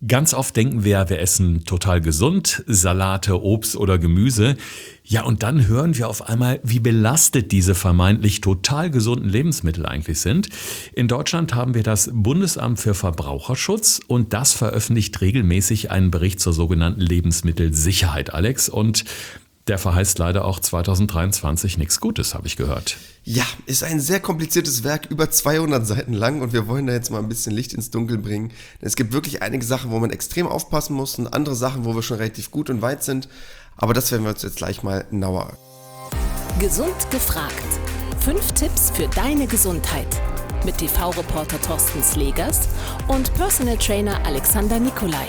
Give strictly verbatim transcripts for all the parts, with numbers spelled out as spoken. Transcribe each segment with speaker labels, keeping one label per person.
Speaker 1: Ganz oft denken wir, wir essen total gesund, Salate, Obst oder Gemüse. Ja, und dann hören wir auf einmal, wie belastet diese vermeintlich total gesunden Lebensmittel eigentlich sind. In Deutschland haben wir das Bundesamt für Verbraucherschutz und das veröffentlicht regelmäßig einen Bericht zur sogenannten Lebensmittelsicherheit, Alex. Und der verheißt leider auch zwanzig dreiundzwanzig nichts Gutes, habe ich gehört.
Speaker 2: Ja, ist ein sehr kompliziertes Werk, über zweihundert Seiten lang, und wir wollen da jetzt mal ein bisschen Licht ins Dunkel bringen. Denn es gibt wirklich einige Sachen, wo man extrem aufpassen muss, und andere Sachen, wo wir schon relativ gut und weit sind. Aber das werden wir uns jetzt gleich mal genauer.
Speaker 3: Gesund gefragt. Fünf Tipps für deine Gesundheit. Mit T V-Reporter Thorsten Slegers und Personal Trainer Alexander Nikolai.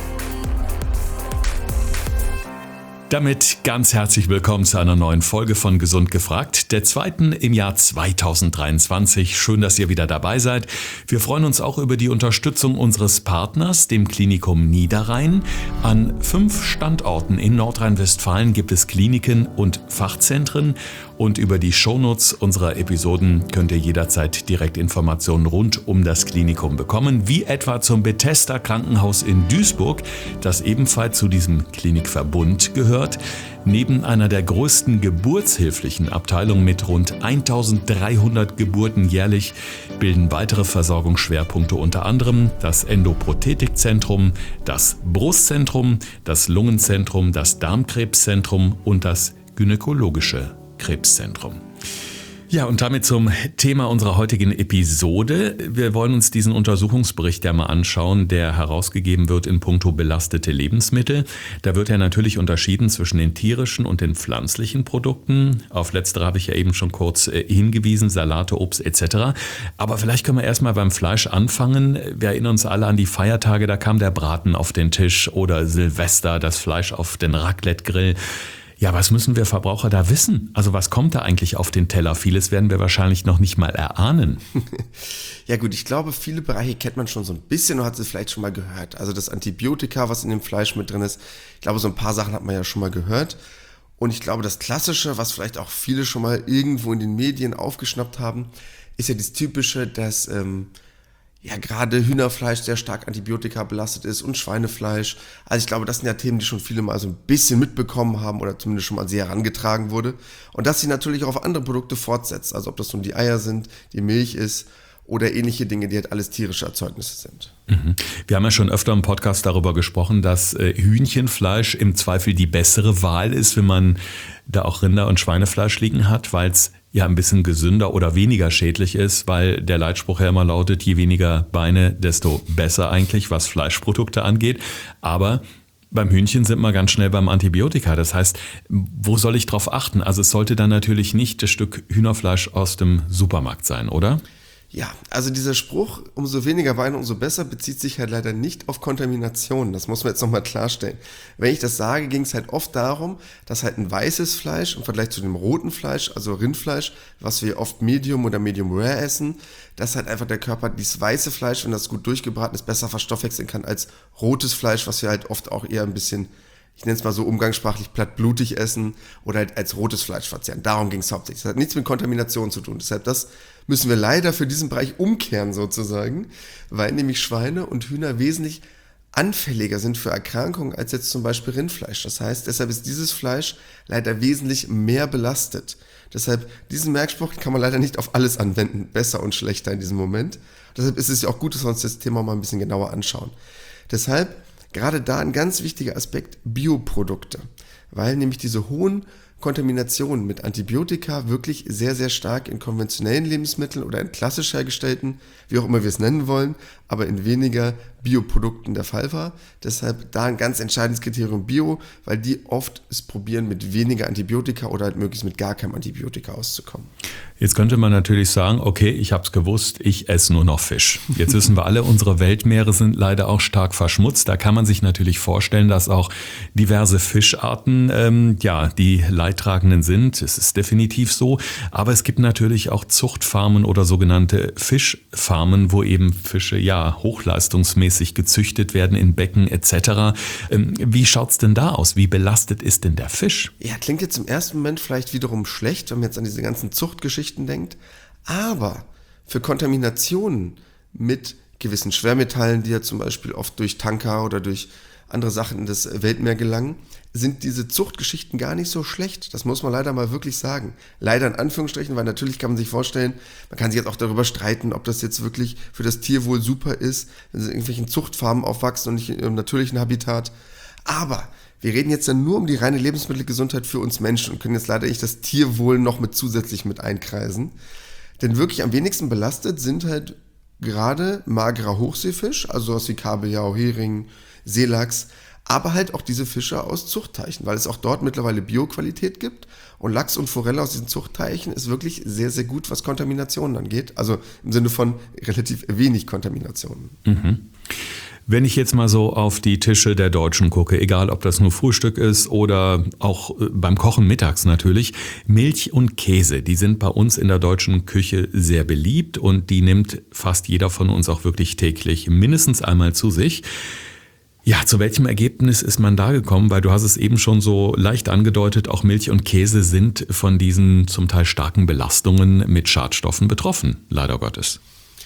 Speaker 1: Damit ganz herzlich willkommen zu einer neuen Folge von Gesund gefragt, der zweiten im Jahr zwanzig dreiundzwanzig. Schön, dass ihr wieder dabei seid. Wir freuen uns auch über die Unterstützung unseres Partners, dem Klinikum Niederrhein. An fünf Standorten in Nordrhein-Westfalen gibt es Kliniken und Fachzentren. Und über die Shownotes unserer Episoden könnt ihr jederzeit direkt Informationen rund um das Klinikum bekommen, wie etwa zum Bethesda Krankenhaus in Duisburg, das ebenfalls zu diesem Klinikverbund gehört. Neben einer der größten geburtshilflichen Abteilungen mit rund eintausenddreihundert Geburten jährlich bilden weitere Versorgungsschwerpunkte unter anderem das Endoprothetikzentrum, das Brustzentrum, das Lungenzentrum, das Darmkrebszentrum und das gynäkologische Krebszentrum. Ja, und damit zum Thema unserer heutigen Episode. Wir wollen uns diesen Untersuchungsbericht ja mal anschauen, der herausgegeben wird in puncto belastete Lebensmittel. Da wird ja natürlich unterschieden zwischen den tierischen und den pflanzlichen Produkten. Auf letztere habe ich ja eben schon kurz hingewiesen, Salate, Obst et cetera. Aber vielleicht können wir erstmal beim Fleisch anfangen. Wir erinnern uns alle an die Feiertage, da kam der Braten auf den Tisch oder Silvester, das Fleisch auf den Raclette-Grill. Ja, was müssen wir Verbraucher da wissen? Also was kommt da eigentlich auf den Teller? Vieles werden wir wahrscheinlich noch nicht mal erahnen.
Speaker 2: Ja gut, ich glaube, viele Bereiche kennt man schon so ein bisschen und hat es vielleicht schon mal gehört. Also das Antibiotika, was in dem Fleisch mit drin ist. Ich glaube, so ein paar Sachen hat man ja schon mal gehört. Und ich glaube, das Klassische, was vielleicht auch viele schon mal irgendwo in den Medien aufgeschnappt haben, ist ja das Typische, dass ähm, ja gerade Hühnerfleisch sehr stark Antibiotika belastet ist und Schweinefleisch. Also ich glaube, das sind ja Themen, die schon viele mal so ein bisschen mitbekommen haben oder zumindest schon mal sehr herangetragen wurde. Und dass sie natürlich auch auf andere Produkte fortsetzt. Also ob das nun die Eier sind, die Milch ist oder ähnliche Dinge, die halt alles tierische Erzeugnisse sind.
Speaker 1: Mhm. Wir haben ja schon öfter im Podcast darüber gesprochen, dass äh, Hühnchenfleisch im Zweifel die bessere Wahl ist, wenn man da auch Rinder- und Schweinefleisch liegen hat, weil es ja ein bisschen gesünder oder weniger schädlich ist, weil der Leitspruch ja immer lautet, je weniger Beine, desto besser eigentlich, was Fleischprodukte angeht. Aber beim Hühnchen sind wir ganz schnell beim Antibiotika. Das heißt, wo soll ich drauf achten? Also es sollte dann natürlich nicht das Stück Hühnerfleisch aus dem Supermarkt sein, oder?
Speaker 2: Ja, also dieser Spruch, umso weniger Beine, umso besser, bezieht sich halt leider nicht auf Kontamination. Das muss man jetzt nochmal klarstellen. Wenn ich das sage, ging es halt oft darum, dass halt ein weißes Fleisch im Vergleich zu dem roten Fleisch, also Rindfleisch, was wir oft Medium oder Medium Rare essen, dass halt einfach der Körper dieses weiße Fleisch, wenn das gut durchgebraten ist, besser verstoffwechseln kann als rotes Fleisch, was wir halt oft auch eher ein bisschen, ich nenne es mal so umgangssprachlich, plattblutig essen oder halt als rotes Fleisch verzehren. Darum ging es hauptsächlich. Das hat nichts mit Kontamination zu tun. Deshalb das müssen wir leider für diesen Bereich umkehren sozusagen, weil nämlich Schweine und Hühner wesentlich anfälliger sind für Erkrankungen als jetzt zum Beispiel Rindfleisch. Das heißt, deshalb ist dieses Fleisch leider wesentlich mehr belastet. Deshalb, diesen Merkspruch kann man leider nicht auf alles anwenden, besser und schlechter in diesem Moment. Deshalb ist es ja auch gut, dass wir uns das Thema mal ein bisschen genauer anschauen. Deshalb gerade da ein ganz wichtiger Aspekt, Bioprodukte, weil nämlich diese hohen Kontaminationen mit Antibiotika wirklich sehr, sehr stark in konventionellen Lebensmitteln oder in klassisch hergestellten, wie auch immer wir es nennen wollen, aber in weniger Bioprodukten der Fall war. Deshalb da ein ganz entscheidendes Kriterium Bio, weil die oft es probieren, mit weniger Antibiotika oder halt möglichst mit gar keinem Antibiotika auszukommen.
Speaker 1: Jetzt könnte man natürlich sagen, okay, ich habe es gewusst, ich esse nur noch Fisch. Jetzt wissen wir alle, unsere Weltmeere sind leider auch stark verschmutzt. Da kann man sich natürlich vorstellen, dass auch diverse Fischarten, ähm, ja, die Leidtragenden sind. Es ist definitiv so. Aber es gibt natürlich auch Zuchtfarmen oder sogenannte Fischfarmen, wo eben Fische, ja, hochleistungsmäßig gezüchtet werden in Becken et cetera. Ähm, wie schaut's denn da aus? Wie belastet ist denn der Fisch?
Speaker 2: Ja, klingt jetzt im ersten Moment vielleicht wiederum schlecht, wenn man jetzt an diese ganzen Zuchtgeschichten denkt. Aber für Kontaminationen mit gewissen Schwermetallen, die ja zum Beispiel oft durch Tanker oder durch andere Sachen in das Weltmeer gelangen, sind diese Zuchtgeschichten gar nicht so schlecht. Das muss man leider mal wirklich sagen. Leider in Anführungsstrichen, weil natürlich kann man sich vorstellen, man kann sich jetzt auch darüber streiten, ob das jetzt wirklich für das Tierwohl super ist, wenn sie in irgendwelchen Zuchtfarmen aufwachsen und nicht in ihrem natürlichen Habitat. Aber wir reden jetzt dann nur um die reine Lebensmittelgesundheit für uns Menschen und können jetzt leider nicht das Tierwohl noch mit zusätzlich mit einkreisen. Denn wirklich am wenigsten belastet sind halt gerade magerer Hochseefisch, also sowas wie Kabeljau, Hering, Seelachs, aber halt auch diese Fische aus Zuchtteichen, weil es auch dort mittlerweile Bioqualität gibt und Lachs und Forelle aus diesen Zuchtteichen ist wirklich sehr, sehr gut, was Kontaminationen angeht, also im Sinne von relativ wenig Kontaminationen.
Speaker 1: Mhm. Wenn ich jetzt mal so auf die Tische der Deutschen gucke, egal ob das nur Frühstück ist oder auch beim Kochen mittags natürlich, Milch und Käse, die sind bei uns in der deutschen Küche sehr beliebt und die nimmt fast jeder von uns auch wirklich täglich mindestens einmal zu sich. Ja, zu welchem Ergebnis ist man da gekommen? Weil du hast es eben schon so leicht angedeutet, auch Milch und Käse sind von diesen zum Teil starken Belastungen mit Schadstoffen betroffen, leider Gottes.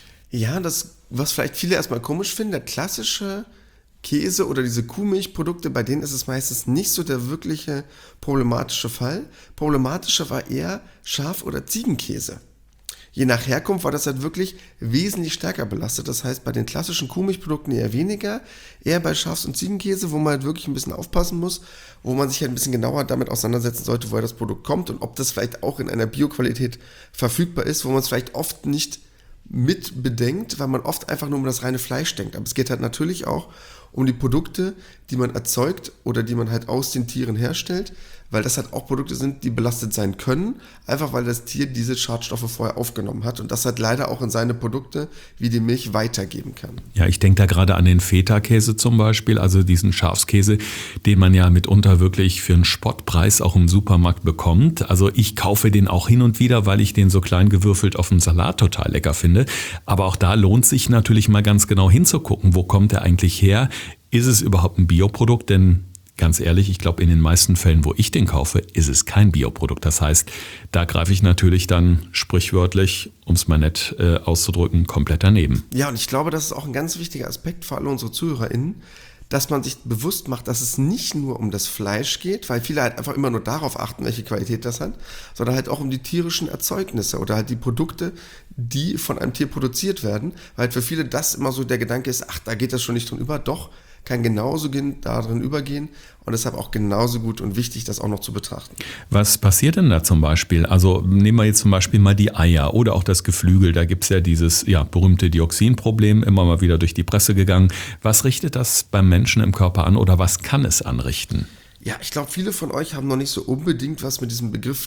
Speaker 2: Ja, das, was vielleicht viele erstmal komisch finden, der klassische Käse oder diese Kuhmilchprodukte, bei denen ist es meistens nicht so der wirkliche problematische Fall. Problematischer war eher Schaf- oder Ziegenkäse. Je nach Herkunft war das halt wirklich wesentlich stärker belastet. Das heißt, bei den klassischen Kuhmilchprodukten eher weniger, eher bei Schafs- und Ziegenkäse, wo man halt wirklich ein bisschen aufpassen muss, wo man sich halt ein bisschen genauer damit auseinandersetzen sollte, woher das Produkt kommt und ob das vielleicht auch in einer Bioqualität verfügbar ist, wo man es vielleicht oft nicht mit bedenkt, weil man oft einfach nur um das reine Fleisch denkt. Aber es geht halt natürlich auch um die Produkte, die man erzeugt oder die man halt aus den Tieren herstellt, weil das halt auch Produkte sind, die belastet sein können, einfach weil das Tier diese Schadstoffe vorher aufgenommen hat und das halt leider auch in seine Produkte wie die Milch weitergeben kann.
Speaker 1: Ja, ich denke da gerade an den Feta-Käse zum Beispiel, also diesen Schafskäse, den man ja mitunter wirklich für einen Spottpreis auch im Supermarkt bekommt. Also ich kaufe den auch hin und wieder, weil ich den so klein gewürfelt auf dem Salat total lecker finde. Aber auch da lohnt sich natürlich mal ganz genau hinzugucken, wo kommt der eigentlich her? Ist es überhaupt ein Bioprodukt? Denn ganz ehrlich, ich glaube, in den meisten Fällen, wo ich den kaufe, ist es kein Bioprodukt. Das heißt, da greife ich natürlich dann sprichwörtlich, um es mal nett äh, auszudrücken, komplett daneben.
Speaker 2: Ja, und ich glaube, das ist auch ein ganz wichtiger Aspekt für alle unsere ZuhörerInnen, dass man sich bewusst macht, dass es nicht nur um das Fleisch geht, weil viele halt einfach immer nur darauf achten, welche Qualität das hat, sondern halt auch um die tierischen Erzeugnisse oder halt die Produkte, die von einem Tier produziert werden, weil halt für viele das immer so der Gedanke ist, ach, da geht das schon nicht drin über, doch, kann genauso darin übergehen und deshalb auch genauso gut und wichtig, das auch noch zu betrachten.
Speaker 1: Was passiert denn da zum Beispiel? Also nehmen wir jetzt zum Beispiel mal die Eier oder auch das Geflügel. Da gibt es ja dieses ja, berühmte Dioxinproblem, immer mal wieder durch die Presse gegangen. Was richtet das beim Menschen im Körper an oder was kann es anrichten?
Speaker 2: Ja, ich glaube, viele von euch haben noch nicht so unbedingt was mit diesem Begriff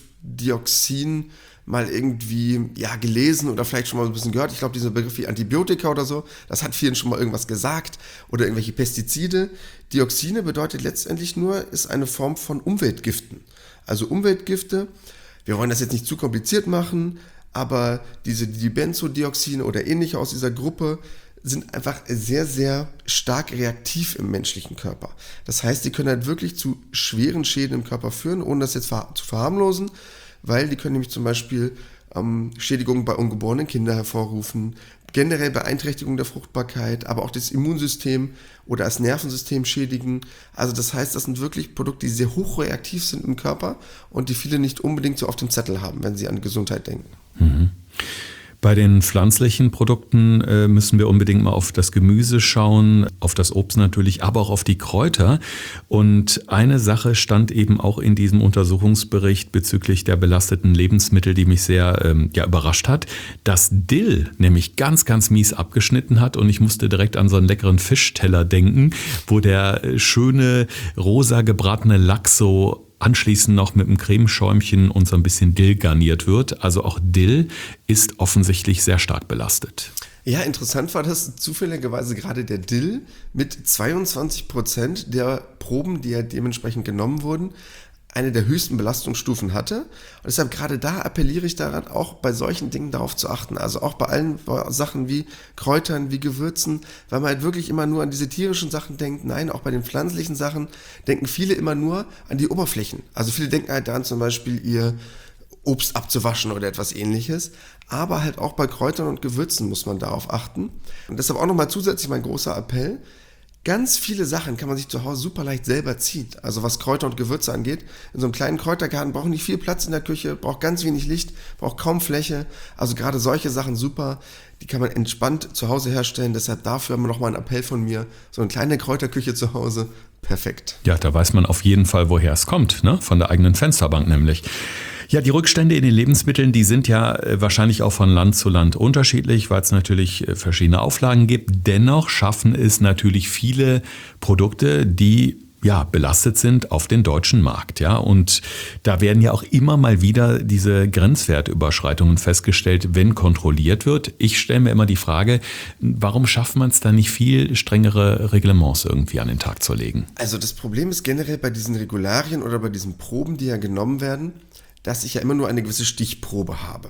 Speaker 2: Dioxin mal irgendwie ja, gelesen oder vielleicht schon mal ein bisschen gehört. Ich glaube, dieser Begriff wie Antibiotika oder so, das hat vielen schon mal irgendwas gesagt oder irgendwelche Pestizide. Dioxine bedeutet letztendlich nur, ist eine Form von Umweltgiften. Also Umweltgifte, wir wollen das jetzt nicht zu kompliziert machen, aber diese die Benzodioxine oder ähnliche aus dieser Gruppe sind einfach sehr, sehr stark reaktiv im menschlichen Körper. Das heißt, die können halt wirklich zu schweren Schäden im Körper führen, ohne das jetzt zu verharmlosen, weil die können nämlich zum Beispiel ähm, Schädigungen bei ungeborenen Kindern hervorrufen, generell Beeinträchtigung der Fruchtbarkeit, aber auch das Immunsystem oder das Nervensystem schädigen. Also das heißt, das sind wirklich Produkte, die sehr hochreaktiv sind im Körper und die viele nicht unbedingt so auf dem Zettel haben, wenn sie an Gesundheit denken.
Speaker 1: Mhm. Bei den pflanzlichen Produkten äh, müssen wir unbedingt mal auf das Gemüse schauen, auf das Obst natürlich, aber auch auf die Kräuter. Und eine Sache stand eben auch in diesem Untersuchungsbericht bezüglich der belasteten Lebensmittel, die mich sehr ähm, ja, überrascht hat, dass Dill nämlich ganz, ganz mies abgeschnitten hat. Und ich musste direkt an so einen leckeren Fischteller denken, wo der schöne rosa gebratene Lachs so anschließend noch mit einem Cremeschäumchen und so ein bisschen Dill garniert wird. Also auch Dill ist offensichtlich sehr stark belastet.
Speaker 2: Ja, interessant war das zufälligerweise gerade der Dill mit zweiundzwanzig Prozent der Proben, die ja dementsprechend genommen wurden, eine der höchsten Belastungsstufen hatte. Und deshalb gerade da appelliere ich daran, auch bei solchen Dingen darauf zu achten. Also auch bei allen Sachen wie Kräutern, wie Gewürzen, weil man halt wirklich immer nur an diese tierischen Sachen denkt. Nein, auch bei den pflanzlichen Sachen denken viele immer nur an die Oberflächen. Also viele denken halt daran zum Beispiel ihr Obst abzuwaschen oder etwas ähnliches. Aber halt auch bei Kräutern und Gewürzen muss man darauf achten. Und deshalb auch nochmal zusätzlich mein großer Appell. Ganz viele Sachen kann man sich zu Hause super leicht selber ziehen. Also was Kräuter und Gewürze angeht. In so einem kleinen Kräutergarten braucht nicht viel Platz in der Küche, braucht ganz wenig Licht, braucht kaum Fläche. Also gerade solche Sachen super, die kann man entspannt zu Hause herstellen. Deshalb dafür nochmal ein Appell von mir. So eine kleine Kräuterküche zu Hause, perfekt.
Speaker 1: Ja, da weiß man auf jeden Fall, woher es kommt, ne? Von der eigenen Fensterbank nämlich. Ja, die Rückstände in den Lebensmitteln, die sind ja wahrscheinlich auch von Land zu Land unterschiedlich, weil es natürlich verschiedene Auflagen gibt. Dennoch schaffen es natürlich viele Produkte, die ja belastet sind auf den deutschen Markt, ja, und da werden ja auch immer mal wieder diese Grenzwertüberschreitungen festgestellt, wenn kontrolliert wird. Ich stelle mir immer die Frage, warum schafft man es da nicht viel strengere Reglements irgendwie an den Tag zu legen?
Speaker 2: Also das Problem ist generell bei diesen Regularien oder bei diesen Proben, die ja genommen werden, dass ich ja immer nur eine gewisse Stichprobe habe.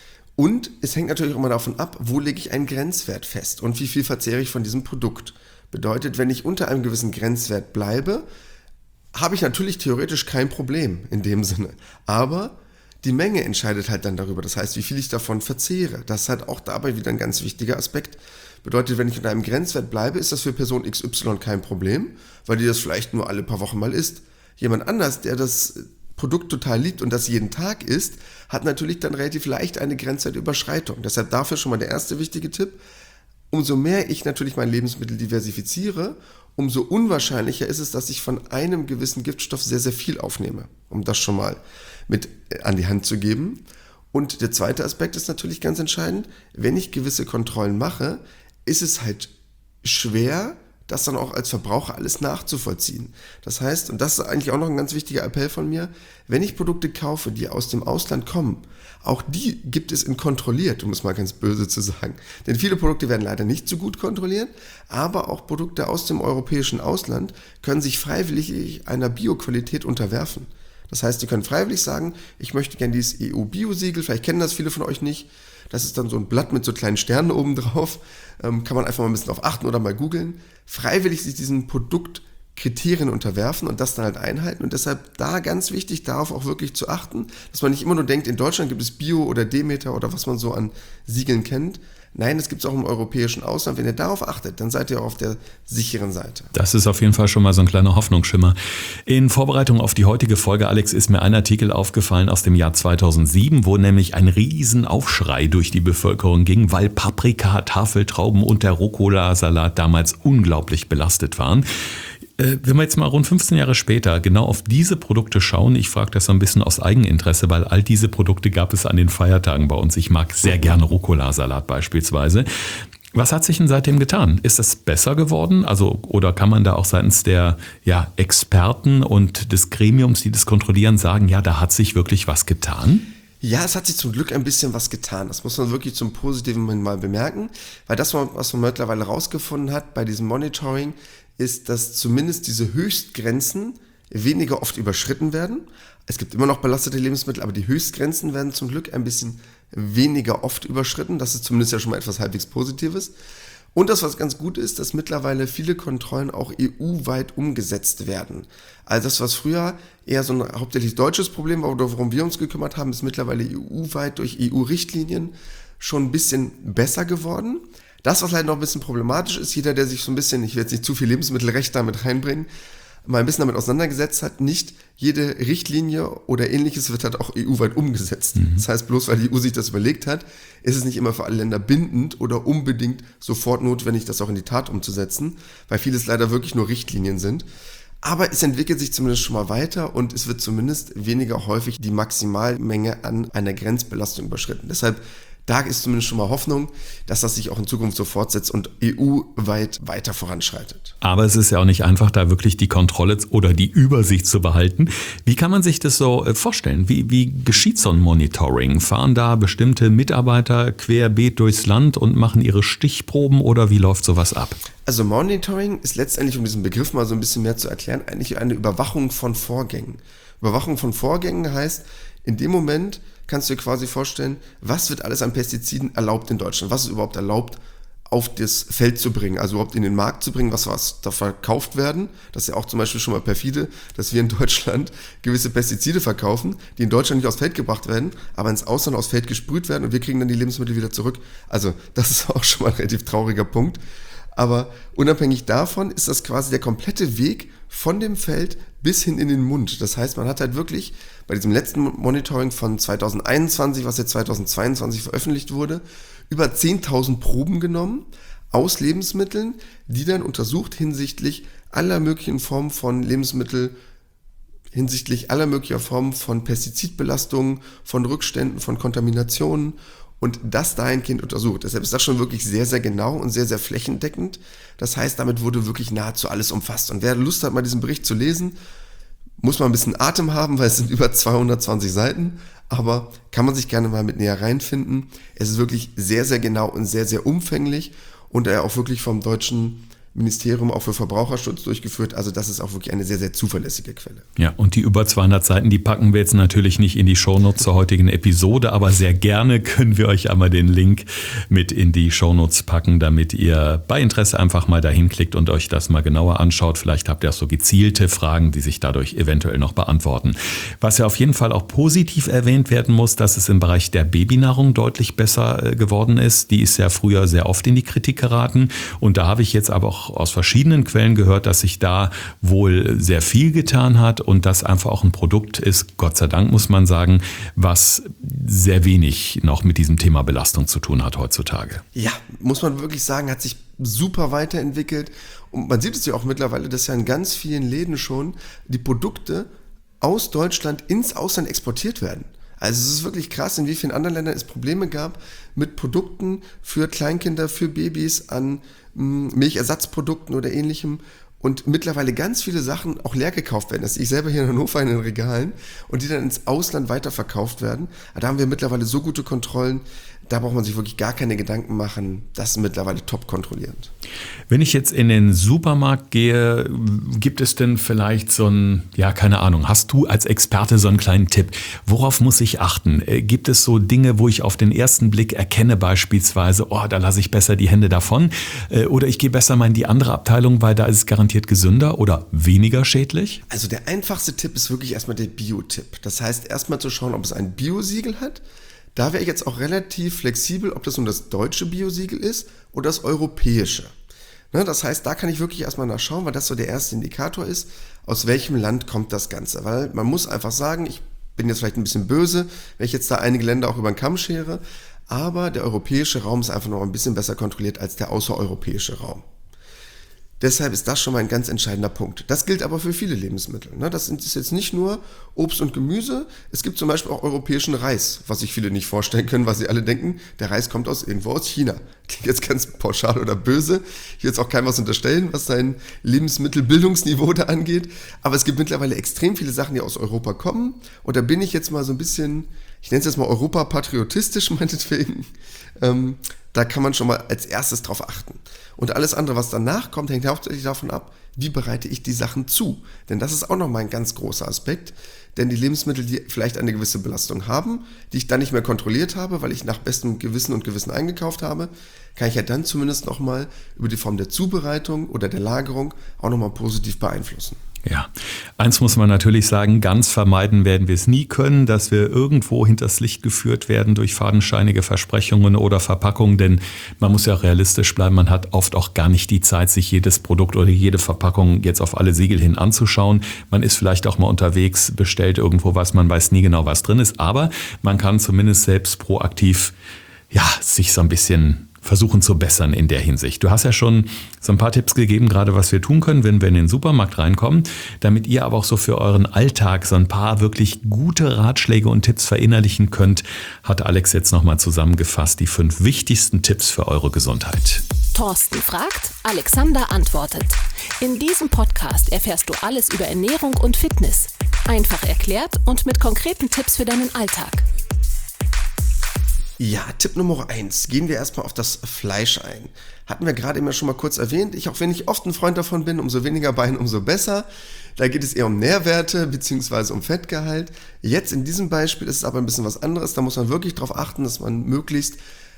Speaker 2: Und es hängt natürlich auch immer davon ab, wo lege ich einen Grenzwert fest und wie viel verzehre ich von diesem Produkt. Bedeutet, wenn ich unter einem gewissen Grenzwert bleibe, habe ich natürlich theoretisch kein Problem in dem Sinne. Aber die Menge entscheidet halt dann darüber. Das heißt, wie viel ich davon verzehre. Das ist halt auch dabei wieder ein ganz wichtiger Aspekt. Bedeutet, wenn ich unter einem Grenzwert bleibe, ist das für Person X Y kein Problem, weil die das vielleicht nur alle paar Wochen mal isst. Jemand anders, der das Produkt total liebt und das jeden Tag isst, hat natürlich dann relativ leicht eine Grenzwertüberschreitung. Deshalb dafür schon mal der erste wichtige Tipp. Umso mehr ich natürlich mein Lebensmittel diversifiziere, umso unwahrscheinlicher ist es, dass ich von einem gewissen Giftstoff sehr, sehr viel aufnehme, um das schon mal mit an die Hand zu geben. Und der zweite Aspekt ist natürlich ganz entscheidend, wenn ich gewisse Kontrollen mache, ist es halt schwer, das dann auch als Verbraucher alles nachzuvollziehen. Das heißt, und das ist eigentlich auch noch ein ganz wichtiger Appell von mir, wenn ich Produkte kaufe, die aus dem Ausland kommen, auch die gibt es in kontrolliert, um es mal ganz böse zu sagen. Denn viele Produkte werden leider nicht so gut kontrolliert, aber auch Produkte aus dem europäischen Ausland können sich freiwillig einer Bioqualität unterwerfen. Das heißt, Sie können freiwillig sagen, ich möchte gerne dieses E U-Bio-Siegel, vielleicht kennen das viele von euch nicht. Das ist dann so ein Blatt mit so kleinen Sternen oben drauf. Ähm, kann man einfach mal ein bisschen drauf achten oder mal googeln. Freiwillig sich diesen Produktkriterien unterwerfen und das dann halt einhalten. Und deshalb da ganz wichtig, darauf auch wirklich zu achten, dass man nicht immer nur denkt, in Deutschland gibt es Bio oder Demeter oder was man so an Siegeln kennt. Nein, das gibt es auch im europäischen Ausland. Wenn ihr darauf achtet, dann seid ihr auch auf der sicheren Seite.
Speaker 1: Das ist auf jeden Fall schon mal so ein kleiner Hoffnungsschimmer. In Vorbereitung auf die heutige Folge, Alex, ist mir ein Artikel aufgefallen aus dem Jahr zweitausendsieben, wo nämlich ein Riesenaufschrei durch die Bevölkerung ging, weil Paprika, Tafeltrauben und der Rucola-Salat damals unglaublich belastet waren. Wenn wir jetzt mal rund fünfzehn Jahre später genau auf diese Produkte schauen, ich frage das so ein bisschen aus Eigeninteresse, weil all diese Produkte gab es an den Feiertagen bei uns. Ich mag sehr gerne Rucola-Salat beispielsweise. Was hat sich denn seitdem getan? Ist das besser geworden? Also, oder kann man da auch seitens der ja, Experten und des Gremiums, die das kontrollieren, sagen, ja, da hat sich wirklich was getan?
Speaker 2: Ja, es hat sich zum Glück ein bisschen was getan. Das muss man wirklich zum Positiven mal bemerken, weil das, was man mittlerweile rausgefunden hat bei diesem Monitoring, ist, dass zumindest diese Höchstgrenzen weniger oft überschritten werden. Es gibt immer noch belastete Lebensmittel, aber die Höchstgrenzen werden zum Glück ein bisschen weniger oft überschritten. Das ist zumindest ja schon mal etwas halbwegs Positives. Und das, was ganz gut ist, dass mittlerweile viele Kontrollen auch E U-weit umgesetzt werden. Also das, was früher eher so ein hauptsächlich deutsches Problem war, oder worum wir uns gekümmert haben, ist mittlerweile E U-weit durch E U-Richtlinien schon ein bisschen besser geworden. Das, was leider noch ein bisschen problematisch ist, jeder, der sich so ein bisschen, ich will jetzt nicht zu viel Lebensmittelrecht damit reinbringen, mal ein bisschen damit auseinandergesetzt hat, nicht jede Richtlinie oder ähnliches wird halt auch E U-weit umgesetzt. Mhm. Das heißt, bloß weil die E U sich das überlegt hat, ist es nicht immer für alle Länder bindend oder unbedingt sofort notwendig, das auch in die Tat umzusetzen, weil vieles leider wirklich nur Richtlinien sind. Aber es entwickelt sich zumindest schon mal weiter und es wird zumindest weniger häufig die Maximalmenge an einer Grenzbelastung überschritten. Deshalb da ist zumindest schon mal Hoffnung, dass das sich auch in Zukunft so fortsetzt und E U-weit weiter voranschreitet.
Speaker 1: Aber es ist ja auch nicht einfach, da wirklich die Kontrolle oder die Übersicht zu behalten. Wie kann man sich das so vorstellen? Wie, wie geschieht so ein Monitoring? Fahren da bestimmte Mitarbeiter querbeet durchs Land und machen ihre Stichproben oder wie läuft sowas ab?
Speaker 2: Also Monitoring ist letztendlich, um diesen Begriff mal so ein bisschen mehr zu erklären, eigentlich eine Überwachung von Vorgängen. Überwachung von Vorgängen heißt, in dem Moment kannst du dir quasi vorstellen, was wird alles an Pestiziden erlaubt in Deutschland? Was ist überhaupt erlaubt auf das Feld zu bringen, also überhaupt in den Markt zu bringen, was, was da verkauft werden. Das ist ja auch zum Beispiel schon mal perfide, dass wir in Deutschland gewisse Pestizide verkaufen, die in Deutschland nicht aufs Feld gebracht werden, aber ins Ausland aufs Feld gesprüht werden und wir kriegen dann die Lebensmittel wieder zurück. Also das ist auch schon mal ein relativ trauriger Punkt. Aber unabhängig davon ist das quasi der komplette Weg von dem Feld bis hin in den Mund. Das heißt, man hat halt wirklich bei diesem letzten Monitoring von zwanzig einundzwanzig, was jetzt zwanzig zweiundzwanzig veröffentlicht wurde, über zehntausend Proben genommen aus Lebensmitteln, die dann untersucht hinsichtlich aller möglichen Formen von Lebensmittel, hinsichtlich aller möglicher Formen von Pestizidbelastungen, von Rückständen, von Kontaminationen und das dahingehend untersucht. Deshalb ist das schon wirklich sehr, sehr genau und sehr, sehr flächendeckend. Das heißt, damit wurde wirklich nahezu alles umfasst. Und wer Lust hat, mal diesen Bericht zu lesen, muss man ein bisschen Atem haben, weil es sind über zweihundertzwanzig Seiten, aber kann man sich gerne mal mit näher reinfinden. Es ist wirklich sehr, sehr genau und sehr, sehr umfänglich und er auch wirklich vom deutschen Ministerium auch für Verbraucherschutz durchgeführt. Also das ist auch wirklich eine sehr, sehr zuverlässige Quelle.
Speaker 1: Ja, und die über zweihundert Seiten, die packen wir jetzt natürlich nicht in die Shownotes zur heutigen Episode, aber sehr gerne können wir euch einmal den Link mit in die Shownotes packen, damit ihr bei Interesse einfach mal dahin klickt und euch das mal genauer anschaut. Vielleicht habt ihr auch so gezielte Fragen, die sich dadurch eventuell noch beantworten. Was ja auf jeden Fall auch positiv erwähnt werden muss, dass es im Bereich der Babynahrung deutlich besser geworden ist. Die ist ja früher sehr oft in die Kritik geraten und da habe ich jetzt aber auch aus verschiedenen Quellen gehört, dass sich da wohl sehr viel getan hat und das einfach auch ein Produkt ist, Gott sei Dank muss man sagen, was sehr wenig noch mit diesem Thema Belastung zu tun hat heutzutage.
Speaker 2: Ja, muss man wirklich sagen, hat sich super weiterentwickelt und man sieht es ja auch mittlerweile, dass ja in ganz vielen Läden schon die Produkte aus Deutschland ins Ausland exportiert werden. Also es ist wirklich krass, in wie vielen anderen Ländern es Probleme gab mit Produkten für Kleinkinder, für Babys, an Milchersatzprodukten oder ähnlichem und mittlerweile ganz viele Sachen auch leer gekauft werden. Das sehe ich selber hier in Hannover in den Regalen und die dann ins Ausland weiterverkauft werden. Da haben wir mittlerweile so gute Kontrollen, da braucht man sich wirklich gar keine Gedanken machen. Das ist mittlerweile top kontrollierend.
Speaker 1: Wenn ich jetzt in den Supermarkt gehe, gibt es denn vielleicht so ein, ja, keine Ahnung, hast du als Experte so einen kleinen Tipp? Worauf muss ich achten? Gibt es so Dinge, wo ich auf den ersten Blick erkenne beispielsweise, oh, da lasse ich besser die Hände davon oder ich gehe besser mal in die andere Abteilung, weil da ist es garantiert gesünder oder weniger schädlich?
Speaker 2: Also der einfachste Tipp ist wirklich erstmal der Bio-Tipp. Das heißt, erstmal zu schauen, ob es ein Bio-Siegel hat. Da wäre ich jetzt auch relativ flexibel, ob das nun das deutsche Biosiegel ist oder das europäische. Ne, das heißt, da kann ich wirklich erstmal nachschauen, weil das so der erste Indikator ist, aus welchem Land kommt das Ganze. Weil man muss einfach sagen, ich bin jetzt vielleicht ein bisschen böse, wenn ich jetzt da einige Länder auch über den Kamm schere, aber der europäische Raum ist einfach noch ein bisschen besser kontrolliert als der außereuropäische Raum. Deshalb ist das schon mal ein ganz entscheidender Punkt. Das gilt aber für viele Lebensmittel. Das ist jetzt nicht nur Obst und Gemüse. Es gibt zum Beispiel auch europäischen Reis, was sich viele nicht vorstellen können, weil sie alle denken, der Reis kommt aus irgendwo aus China. Klingt jetzt ganz pauschal oder böse. Ich will jetzt auch keinem was unterstellen, was sein Lebensmittelbildungsniveau da angeht. Aber es gibt mittlerweile extrem viele Sachen, die aus Europa kommen. Und da bin ich jetzt mal so ein bisschen, ich nenne es jetzt mal europapatriotistisch meinetwegen. Ähm, da kann man schon mal als erstes drauf achten. Und alles andere, was danach kommt, hängt hauptsächlich davon ab, wie bereite ich die Sachen zu. Denn das ist auch nochmal ein ganz großer Aspekt. Denn die Lebensmittel, die vielleicht eine gewisse Belastung haben, die ich dann nicht mehr kontrolliert habe, weil ich nach bestem Gewissen und Gewissen eingekauft habe, kann ich ja dann zumindest nochmal über die Form der Zubereitung oder der Lagerung auch nochmal positiv beeinflussen.
Speaker 1: Ja, eins muss man natürlich sagen, ganz vermeiden werden wir es nie können, dass wir irgendwo hinters Licht geführt werden durch fadenscheinige Versprechungen oder Verpackungen, denn man muss ja auch realistisch bleiben, man hat oft auch gar nicht die Zeit, sich jedes Produkt oder jede Verpackung jetzt auf alle Siegel hin anzuschauen. Man ist vielleicht auch mal unterwegs, bestellt irgendwo was, man weiß nie genau, was drin ist, aber man kann zumindest selbst proaktiv, ja, sich so ein bisschen versuchen zu bessern in der Hinsicht. Du hast ja schon so ein paar Tipps gegeben, gerade was wir tun können, wenn wir in den Supermarkt reinkommen, damit ihr aber auch so für euren Alltag so ein paar wirklich gute Ratschläge und Tipps verinnerlichen könnt, hat Alex jetzt nochmal zusammengefasst die fünf wichtigsten Tipps für eure Gesundheit.
Speaker 3: Thorsten fragt, Alexander antwortet. In diesem Podcast erfährst du alles über Ernährung und Fitness. Einfach erklärt und mit konkreten Tipps für deinen Alltag.
Speaker 2: Ja, Tipp Nummer eins. Gehen wir erstmal auf das Fleisch ein. Hatten wir gerade immer schon mal kurz erwähnt. Ich, auch wenn ich oft ein Freund davon bin, umso weniger Bein, umso besser. Da geht es eher um Nährwerte bzw. um Fettgehalt. Jetzt in diesem Beispiel ist es aber ein bisschen was anderes. Da muss man wirklich darauf achten, dass man möglichst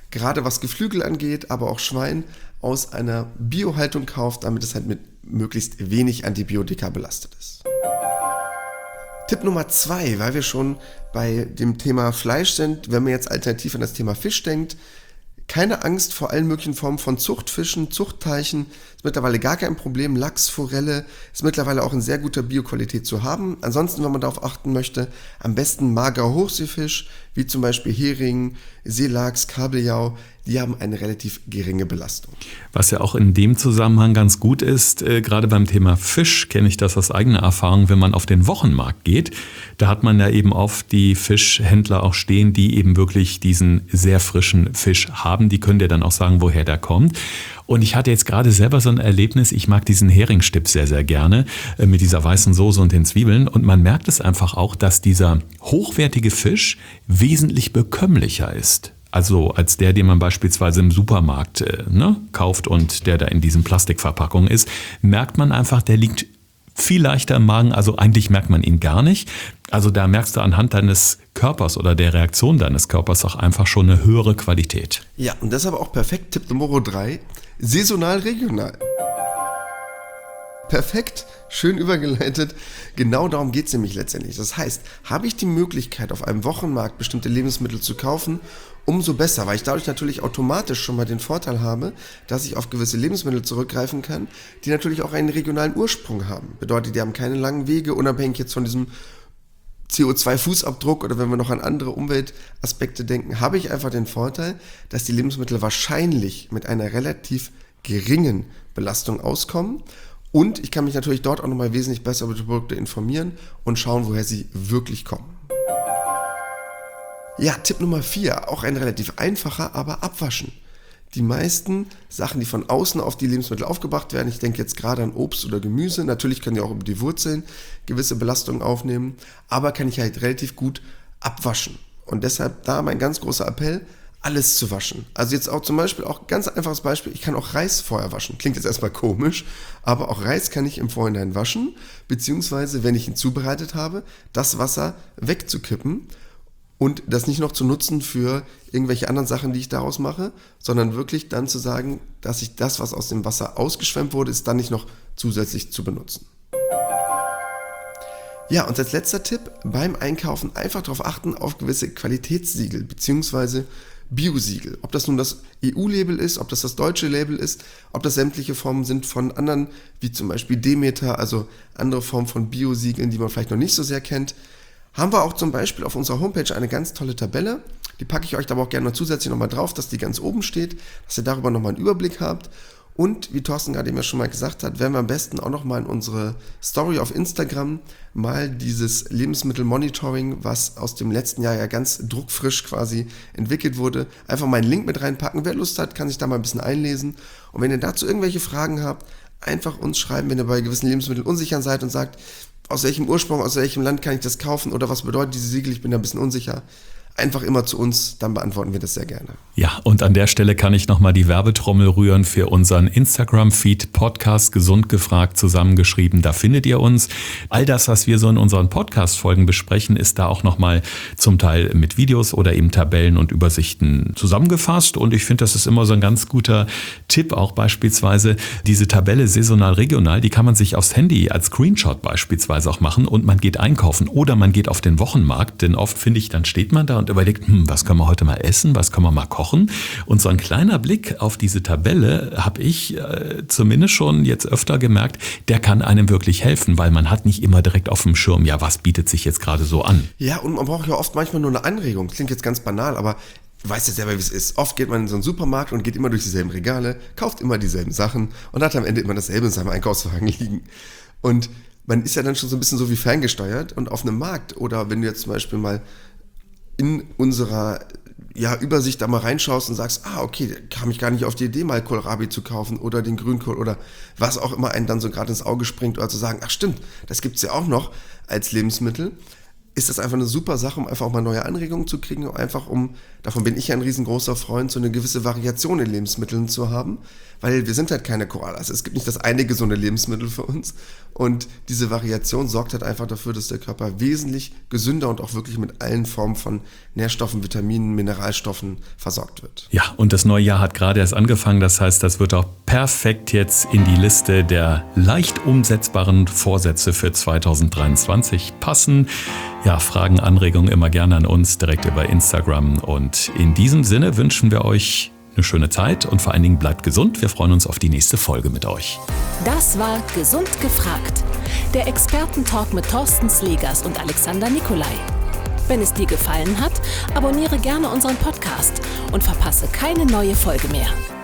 Speaker 2: gerade was Geflügel angeht, aber auch Schwein, aus einer Biohaltung kauft, damit es halt mit möglichst wenig Antibiotika belastet ist. Tipp Nummer zwei, weil wir schon bei dem Thema Fleisch sind, wenn man jetzt alternativ an das Thema Fisch denkt, keine Angst vor allen möglichen Formen von Zuchtfischen, Zuchtteichen, ist mittlerweile gar kein Problem. Lachs, Forelle ist mittlerweile auch in sehr guter Bioqualität zu haben. Ansonsten, wenn man darauf achten möchte, am besten magerer Hochseefisch, wie zum Beispiel Hering, Seelachs, Kabeljau, die haben eine relativ geringe Belastung.
Speaker 1: Was ja auch in dem Zusammenhang ganz gut ist, äh, gerade beim Thema Fisch kenne ich das aus eigener Erfahrung, wenn man auf den Wochenmarkt geht, da hat man ja eben oft die Fischhändler auch stehen, die eben wirklich diesen sehr frischen Fisch haben. Die können dir dann auch sagen, woher der kommt. Und ich hatte jetzt gerade selber so ein Erlebnis, ich mag diesen Heringsstipp sehr, sehr gerne äh, mit dieser weißen Soße und den Zwiebeln. Und man merkt es einfach auch, dass dieser hochwertige Fisch wesentlich bekömmlicher ist. Also als der, den man beispielsweise im Supermarkt äh, ne, kauft und der da in diesen Plastikverpackungen ist, merkt man einfach, der liegt viel leichter im Magen. Also eigentlich merkt man ihn gar nicht. Also da merkst du anhand deines Körpers oder der Reaktion deines Körpers auch einfach schon eine höhere Qualität.
Speaker 2: Ja, und deshalb auch perfekt Tipp Nummer drei, saisonal regional. Perfekt, schön übergeleitet. Genau darum geht es nämlich letztendlich. Das heißt, habe ich die Möglichkeit, auf einem Wochenmarkt bestimmte Lebensmittel zu kaufen, umso besser, weil ich dadurch natürlich automatisch schon mal den Vorteil habe, dass ich auf gewisse Lebensmittel zurückgreifen kann, die natürlich auch einen regionalen Ursprung haben. Bedeutet, die haben keine langen Wege, unabhängig jetzt von diesem C O zwei Fußabdruck oder wenn wir noch an andere Umweltaspekte denken, habe ich einfach den Vorteil, dass die Lebensmittel wahrscheinlich mit einer relativ geringen Belastung auskommen. Und ich kann mich natürlich dort auch nochmal wesentlich besser über die Produkte informieren und schauen, woher sie wirklich kommen. Ja, Tipp Nummer vier, auch ein relativ einfacher, aber abwaschen. Die meisten Sachen, die von außen auf die Lebensmittel aufgebracht werden, ich denke jetzt gerade an Obst oder Gemüse, natürlich können die auch über die Wurzeln gewisse Belastungen aufnehmen, aber kann ich halt relativ gut abwaschen. Und deshalb da mein ganz großer Appell, alles zu waschen. Also jetzt auch zum Beispiel, auch ganz einfaches Beispiel, ich kann auch Reis vorher waschen. Klingt jetzt erstmal komisch, aber auch Reis kann ich im Vorhinein waschen, beziehungsweise, wenn ich ihn zubereitet habe, das Wasser wegzukippen und das nicht noch zu nutzen für irgendwelche anderen Sachen, die ich daraus mache, sondern wirklich dann zu sagen, dass ich das, was aus dem Wasser ausgeschwemmt wurde, ist dann nicht noch zusätzlich zu benutzen. Ja, und als letzter Tipp, beim Einkaufen einfach darauf achten, auf gewisse Qualitätssiegel bzw. Biosiegel. Ob das nun das E U-Label ist, ob das das deutsche Label ist, ob das sämtliche Formen sind von anderen, wie zum Beispiel Demeter, also andere Formen von Biosiegeln, die man vielleicht noch nicht so sehr kennt. Haben wir auch zum Beispiel auf unserer Homepage eine ganz tolle Tabelle. Die packe ich euch aber auch gerne noch zusätzlich nochmal drauf, dass die ganz oben steht, dass ihr darüber nochmal einen Überblick habt. Und wie Thorsten gerade eben ja schon mal gesagt hat, werden wir am besten auch nochmal in unsere Story auf Instagram mal dieses Lebensmittelmonitoring, was aus dem letzten Jahr ja ganz druckfrisch quasi entwickelt wurde, einfach mal einen Link mit reinpacken. Wer Lust hat, kann sich da mal ein bisschen einlesen. Und wenn ihr dazu irgendwelche Fragen habt, einfach uns schreiben, wenn ihr bei gewissen Lebensmitteln unsicher seid und sagt, aus welchem Ursprung, aus welchem Land kann ich das kaufen oder was bedeutet diese Siegel, ich bin da ein bisschen unsicher. Einfach immer zu uns, dann beantworten wir das sehr gerne.
Speaker 1: Ja, und an der Stelle kann ich nochmal die Werbetrommel rühren für unseren Instagram-Feed Podcast Gesund gefragt zusammengeschrieben. Da findet ihr uns. All das, was wir so in unseren Podcast-Folgen besprechen, ist da auch nochmal zum Teil mit Videos oder eben Tabellen und Übersichten zusammengefasst. Und ich finde, das ist immer so ein ganz guter Tipp, auch beispielsweise diese Tabelle saisonal regional, die kann man sich aufs Handy als Screenshot beispielsweise auch machen und man geht einkaufen oder man geht auf den Wochenmarkt, denn oft finde ich, dann steht man da und überlegt, hm, was können wir heute mal essen, was können wir mal kochen? Und so ein kleiner Blick auf diese Tabelle habe ich äh, zumindest schon jetzt öfter gemerkt, der kann einem wirklich helfen, weil man hat nicht immer direkt auf dem Schirm, ja, was bietet sich jetzt gerade so an?
Speaker 2: Ja, und man braucht ja oft manchmal nur eine Anregung. Klingt jetzt ganz banal, aber du weißt ja selber, wie es ist. Oft geht man in so einen Supermarkt und geht immer durch dieselben Regale, kauft immer dieselben Sachen und hat am Ende immer dasselbe in seinem Einkaufswagen liegen. Und man ist ja dann schon so ein bisschen so wie ferngesteuert und auf einem Markt oder wenn du jetzt zum Beispiel mal in unserer ja, Übersicht da mal reinschaust und sagst, ah, okay, kam ich gar nicht auf die Idee, mal Kohlrabi zu kaufen oder den Grünkohl oder was auch immer einem dann so gerade ins Auge springt oder zu sagen, ach stimmt, das gibt's ja auch noch als Lebensmittel, ist das einfach eine super Sache, um einfach auch mal neue Anregungen zu kriegen, einfach um, davon bin ich ja ein riesengroßer Freund, so eine gewisse Variation in Lebensmitteln zu haben, weil wir sind halt keine Koalas. Es gibt nicht das eine gesunde Lebensmittel für uns und diese Variation sorgt halt einfach dafür, dass der Körper wesentlich gesünder und auch wirklich mit allen Formen von Nährstoffen, Vitaminen, Mineralstoffen versorgt wird.
Speaker 1: Ja, und das neue Jahr hat gerade erst angefangen, das heißt, das wird auch perfekt jetzt in die Liste der leicht umsetzbaren Vorsätze für zwanzig dreiundzwanzig passen. Ja, Fragen, Anregungen immer gerne an uns direkt über Instagram. Und in diesem Sinne wünschen wir euch eine schöne Zeit und vor allen Dingen bleibt gesund. Wir freuen uns auf die nächste Folge mit euch.
Speaker 3: Das war Gesund gefragt, der Expertentalk mit Thorsten Slegers und Alexander Nikolai. Wenn es dir gefallen hat, abonniere gerne unseren Podcast und verpasse keine neue Folge mehr.